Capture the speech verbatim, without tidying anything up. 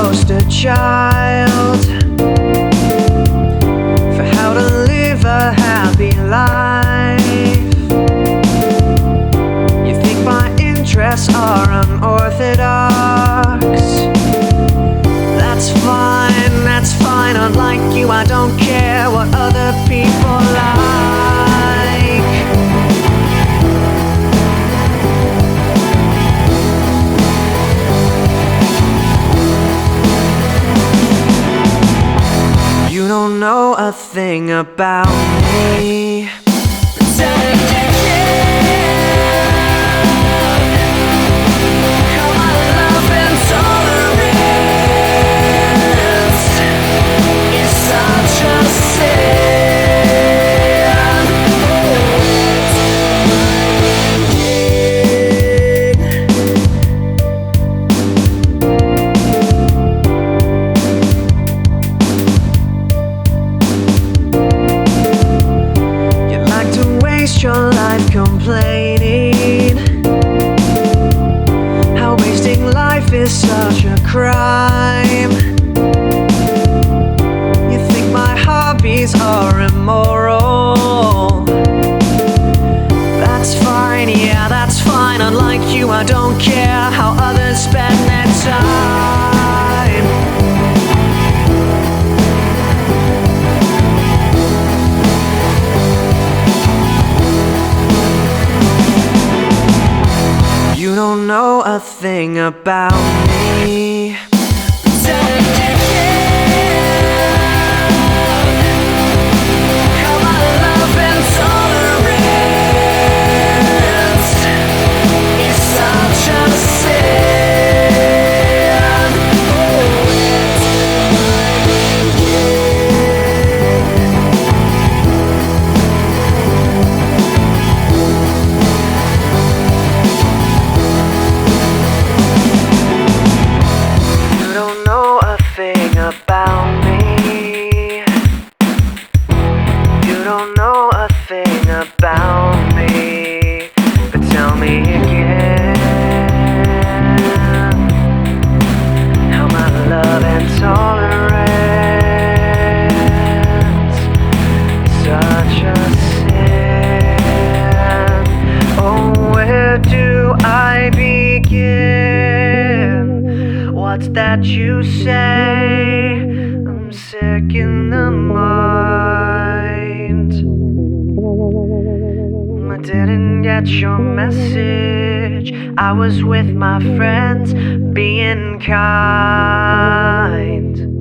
poster child for how to live a happy life. You think my interests are unorthodox? That's fine, that's fine. Unlike you, I don't care what other people like. You don't know a thing about me. Pretend you care. How my love and tolerance is such a sin. You like to waste your life complaining how wasting life is such a crime. You think my hobbies are immoral? That's fine, yeah, that's fine. Unlike you, I don't care how others spend their time. You don't know a thing about me. Pretend you care. How my love and tolerance is such a sin. You don't know a thing about me. You don't know a thing about me. But tell me again how my love and tolerance is such a sin. Oh, where do I begin? What's that you say? I'm sick in the mind. I didn't get your message. I was with my friends being kind.